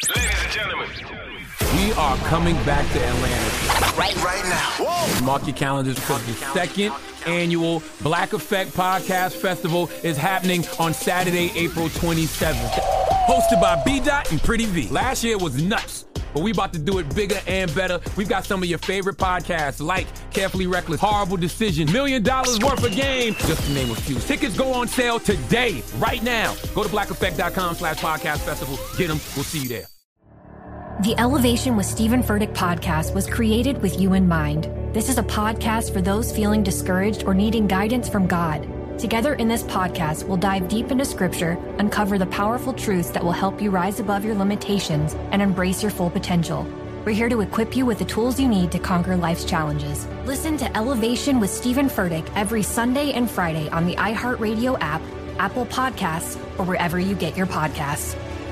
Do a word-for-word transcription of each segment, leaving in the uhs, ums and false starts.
Ladies and gentlemen, we are coming back to Atlanta. Right, right now. Whoa. Mark your calendars because the second annual Black Effect Podcast Festival is happening on Saturday, April twenty-seventh. Hosted by B-Dot and Pretty V. Last year was nuts, but we about to do it bigger and better. We've got some of your favorite podcasts like Carefully Reckless, Horrible Decision, Million Dollars Worth of Game, just to name a few. Tickets go on sale today, right now. Go to black effect dot com slash podcast festival. Get them. We'll see you there. The Elevation with Stephen Furtick podcast was created with you in mind. This is a podcast for those feeling discouraged or needing guidance from God. Together in this podcast, we'll dive deep into Scripture, uncover the powerful truths that will help you rise above your limitations and embrace your full potential. We're here to equip you with the tools you need to conquer life's challenges. Listen to Elevation with Stephen Furtick every Sunday and Friday on the iHeartRadio app, Apple Podcasts, or wherever you get your podcasts.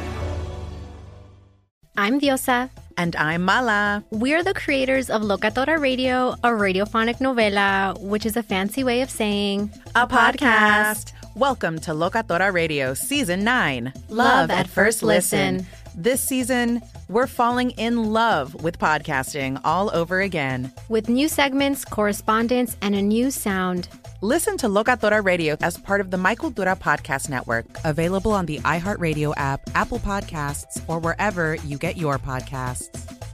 I'm Diosa. And I'm Mala. We're the creators of Locatora Radio, a radiophonic novela, which is a fancy way of saying a podcast. Welcome to Locatora Radio Season nine. Love, love at First listen. listen. This season, we're falling in love with podcasting all over again. With new segments, correspondence, and a new sound. Listen to Locatora Radio as part of the My Cultura Podcast Network. Available on the iHeartRadio app, Apple Podcasts, or wherever you get your podcasts.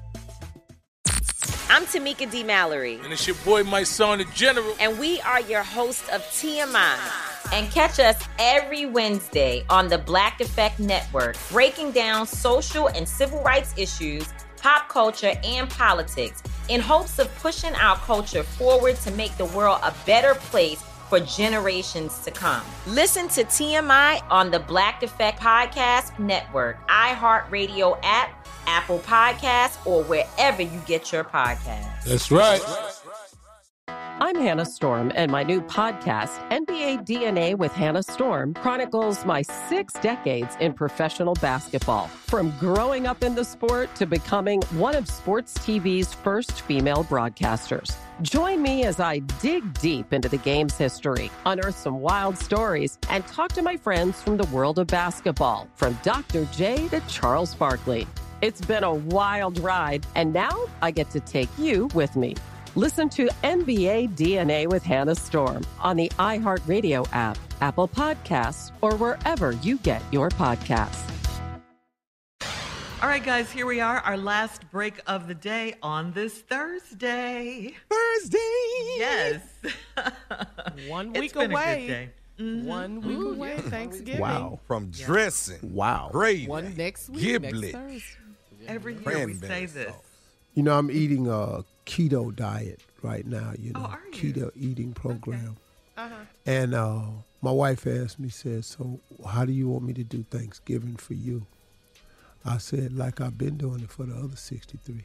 I'm Tamika D. Mallory. And it's your boy, my son, the General. And we are your hosts of T M I. And catch us every Wednesday on the Black Effect Network, breaking down social and civil rights issues, pop culture, and politics in hopes of pushing our culture forward to make the world a better place for generations to come. Listen to T M I on the Black Effect Podcast Network, iHeartRadio app, Apple Podcasts, or wherever you get your podcasts. That's right. I'm Hannah Storm, and my new podcast, N B A D N A with Hannah Storm, chronicles my six decades in professional basketball. From growing up in the sport to becoming one of sports T V's first female broadcasters. Join me as I dig deep into the game's history, unearth some wild stories, and talk to my friends from the world of basketball, from Doctor J to Charles Barkley. It's been a wild ride, and now I get to take you with me. Listen to N B A D N A with Hannah Storm on the iHeartRadio app, Apple Podcasts, or wherever you get your podcasts. All right, guys, here we are, our last break of the day on this Thursday. Thursday! Yes. One week it's been away. A good day. Mm-hmm. One week Ooh, away, yeah. Thanksgiving. Wow. From dressing. Wow. Gravy. One next week, Giblet. next Thursday. Every year Cranberry we say this. sauce. You know, I'm eating a keto diet right now, you know, oh, are you? keto eating program. Okay. Uh-huh. And uh, my wife asked me, said, so how do you want me to do Thanksgiving for you? I said, like I've been doing it for the other sixty-three.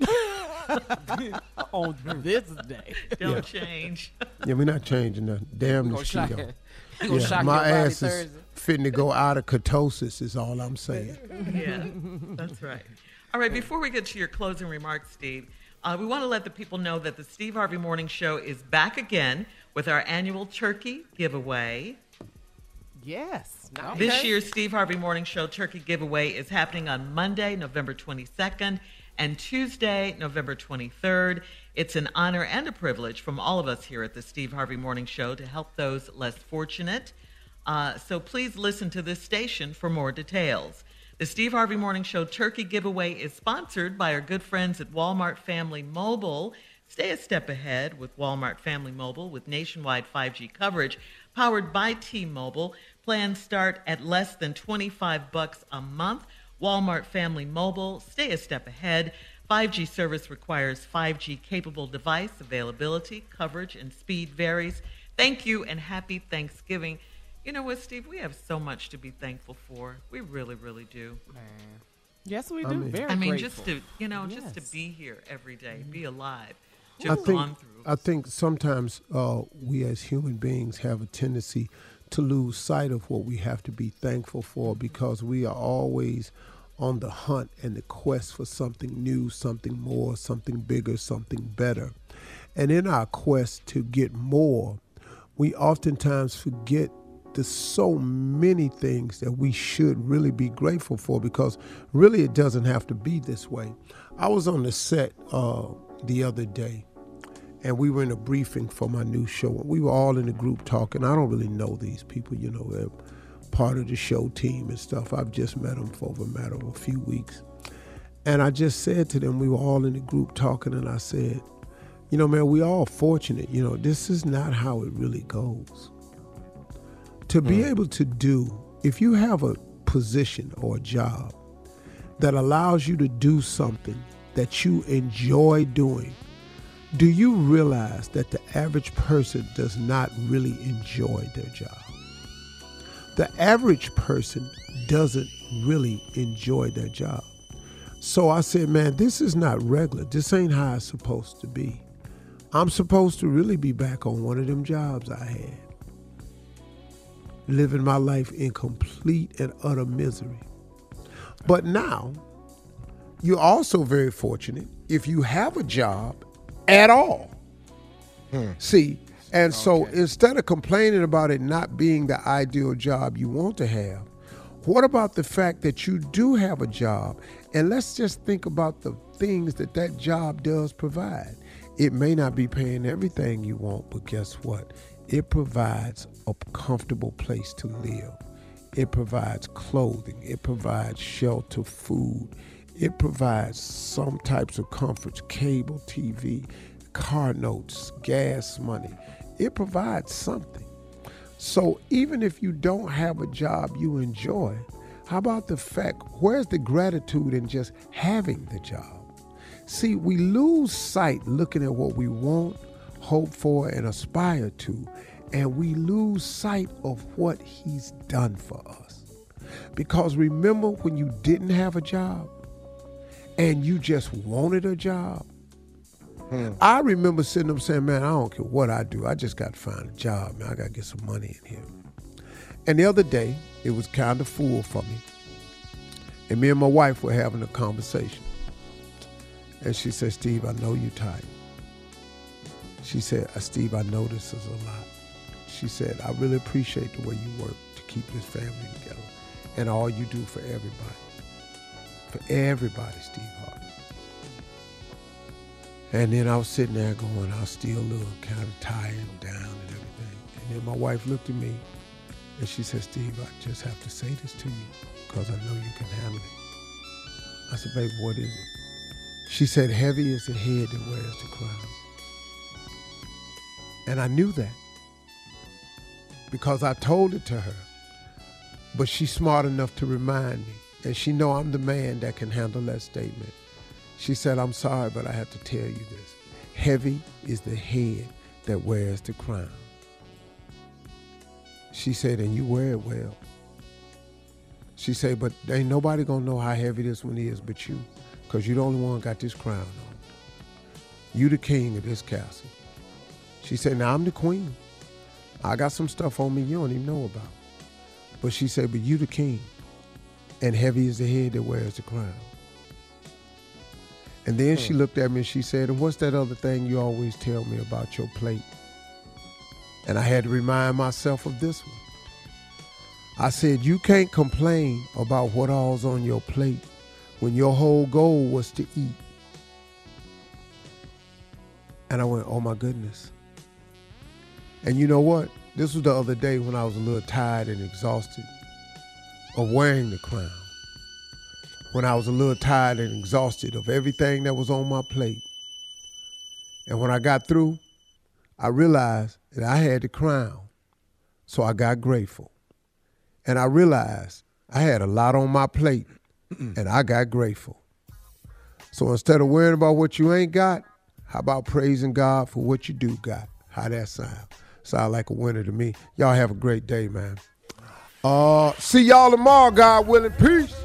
On this day. Don't Yeah. change. Yeah, we're not changing nothing. Damn Go this shock- keto. go Yeah, shock my your body ass is Thursday. fitting to go out of ketosis is all I'm saying. Yeah, that's right. All right, before we get to your closing remarks, Steve, uh, we want to let the people know that the Steve Harvey Morning Show is back again with our annual turkey giveaway. Yes. Okay. This year's Steve Harvey Morning Show turkey giveaway is happening on Monday, November twenty-second, and Tuesday, November twenty-third. It's an honor and a privilege from all of us here at the Steve Harvey Morning Show to help those less fortunate. Uh, so please listen to this station for more details. The Steve Harvey Morning Show turkey giveaway is sponsored by our good friends at Walmart Family Mobile. Stay a step ahead with Walmart Family Mobile with nationwide five G coverage powered by T-Mobile. Plans start at less than twenty-five bucks a month. Walmart Family Mobile, stay a step ahead. five G service requires five G capable device. Availability, coverage, and speed varies. Thank you and happy Thanksgiving. You know what, Steve? We have so much to be thankful for. We really, really do. Man. Yes, we do. I mean, Very I mean, grateful. just to, you know, Yes. just to be here every day, Mm-hmm. be alive, I just think, gone through. I think sometimes uh, we as human beings have a tendency to lose sight of what we have to be thankful for because we are always on the hunt and the quest for something new, something more, something bigger, something better. And in our quest to get more, we oftentimes forget there's so many things that we should really be grateful for, because really it doesn't have to be this way. I was on the set uh, the other day, and we were in a briefing for my new show. We were all in the group talking. I don't really know these people, you know, they're part of the show team and stuff. I've just met them for over a matter of a few weeks. And I just said to them, we were all in the group talking, and I said, you know, man, we all fortunate. You know, this is not how it really goes. To be mm. able to do, if you have a position or a job that allows you to do something that you enjoy doing, do you realize that the average person does not really enjoy their job? The average person doesn't really enjoy their job. So I said, man, this is not regular. This ain't how it's supposed to be. I'm supposed to really be back on one of them jobs I had, living my life in complete and utter misery. But now, you're also very fortunate if you have a job at all. Hmm. See, and okay. so instead of complaining about it not being the ideal job you want to have, what about the fact that you do have a job? And let's just think about the things that that job does provide. It may not be paying everything you want, but guess what? It provides a comfortable place to live. It provides clothing. It provides shelter, food. It provides some types of comforts, cable T V, car notes, gas money. It provides something. So even if you don't have a job you enjoy, how about the fact, where's the gratitude in just having the job? See, we lose sight looking at what we want, hope for, and aspire to, and we lose sight of what he's done for us. Because remember when you didn't have a job and you just wanted a job? Hmm. I remember sitting up saying, man, I don't care what I do. I just got to find a job, man. I got to get some money in here. And the other day, it was kind of full for me. And me and my wife were having a conversation. And she said, Steve, I know you're tired. She said, Steve, I know this is a lot. She said, I really appreciate the way you work to keep this family together and all you do for everybody. For everybody, Steve Harvey. And then I was sitting there going, I was still a little kind of tired and down and everything. And then my wife looked at me and she said, Steve, I just have to say this to you because I know you can handle it. I said, baby, what is it? She said, heavy is the head that wears the crown. And I knew that because I told it to her. But she's smart enough to remind me. And she know I'm the man that can handle that statement. She said, I'm sorry, but I have to tell you this. Heavy is the head that wears the crown. She said, and you wear it well. She said, but ain't nobody gonna know how heavy this one is but you, because you're the only one got this crown on. You the king of this castle. She said, now I'm the queen. I got some stuff on me you don't even know about. But she said, but you the king, and heavy is the head that wears the crown. And then she looked at me and she said, and what's that other thing you always tell me about your plate? And I had to remind myself of this one. I said, you can't complain about what all's on your plate when your whole goal was to eat. And I went, oh my goodness. And you know what? This was the other day when I was a little tired and exhausted of wearing the crown. When I was a little tired and exhausted of everything that was on my plate. And when I got through, I realized that I had the crown. So I got grateful. And I realized I had a lot on my plate and I got grateful. So instead of worrying about what you ain't got, how about praising God for what you do got? How that sound? Sound like a winner to me. Y'all have a great day, man. Uh, see y'all tomorrow, God willing. Peace.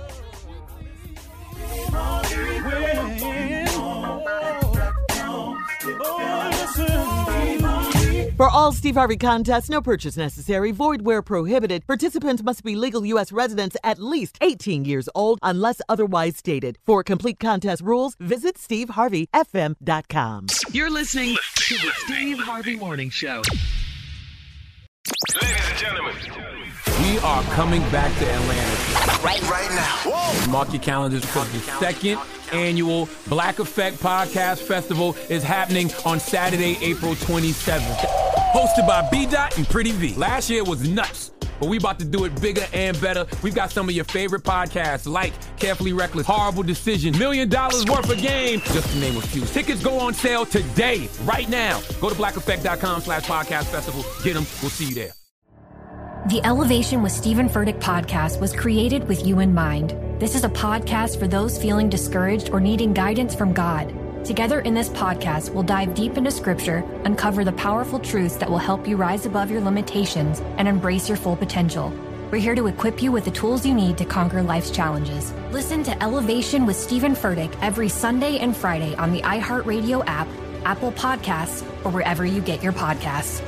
For all Steve Harvey contests, no purchase necessary, void where prohibited. Participants must be legal U S residents at least eighteen years old unless otherwise stated. For complete contest rules, visit steve harvey f m dot com. You're listening to the Steve Harvey Morning Show. Ladies and gentlemen. We are coming back to Atlanta. Right, right now. Whoa. Mark your calendars because the second annual Black Effect Podcast Festival is happening on Saturday, April twenty-seventh. Hosted by B-Dot and Pretty V. Last year was nuts, but we about to do it bigger and better. We've got some of your favorite podcasts like Carefully Reckless, Horrible Decision, Million Dollars Worth of Game, just to name a few. Tickets go on sale today, right now. Go to black effect dot com slash podcast festival. Get them. We'll see you there. The Elevation with Stephen Furtick podcast was created with you in mind. This is a podcast for those feeling discouraged or needing guidance from God. Together in this podcast, we'll dive deep into scripture, uncover the powerful truths that will help you rise above your limitations and embrace your full potential. We're here to equip you with the tools you need to conquer life's challenges. Listen to Elevation with Stephen Furtick every Sunday and Friday on the iHeartRadio app, Apple Podcasts, or wherever you get your podcasts.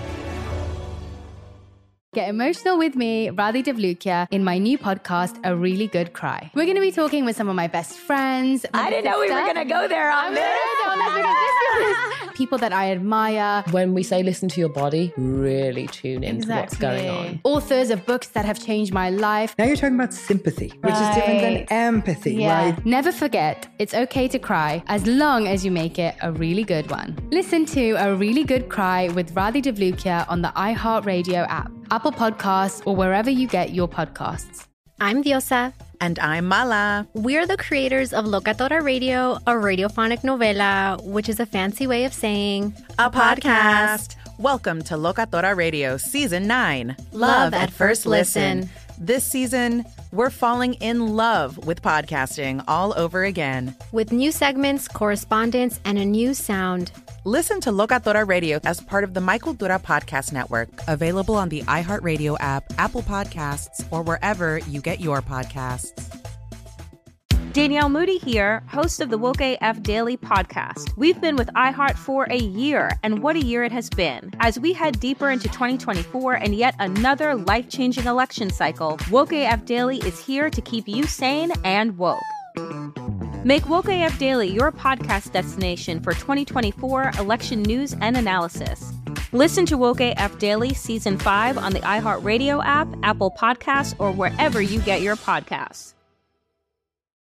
Get emotional with me, Radhi Devlukia, in my new podcast, A Really Good Cry. We're going to be talking with some of my best friends. I didn't know we were going to go there on this. People that I admire. When we say listen to your body, really tune into Exactly. what's going on. Authors of books that have changed my life. Now you're talking about sympathy, which Right. is different than empathy, Yeah. right? Never forget, it's okay to cry as long as you make it a really good one. Listen to A Really Good Cry with Radhi Devlukia on the iHeartRadio app, Apple Podcasts, or wherever you get your podcasts. I'm Diosa. And I'm Mala. We're the creators of Locatora Radio, a radiophonic novela, which is a fancy way of saying A podcast. Welcome to Locatora Radio Season nine. Love at First Listen. This season, we're falling in love with podcasting all over again. With new segments, correspondence, and a new sound. Listen to Locatora Radio as part of the Michael Dura Podcast Network, available on the iHeartRadio app, Apple Podcasts, or wherever you get your podcasts. Danielle Moody here, host of the Woke A F Daily podcast. We've been with iHeart for a year, and what a year it has been. As we head deeper into twenty twenty-four and yet another life-changing election cycle, Woke A F Daily is here to keep you sane and woke. Make Woke A F Daily your podcast destination for twenty twenty-four election news and analysis. Listen to Woke A F Daily Season five on the iHeartRadio app, Apple Podcasts, or wherever you get your podcasts.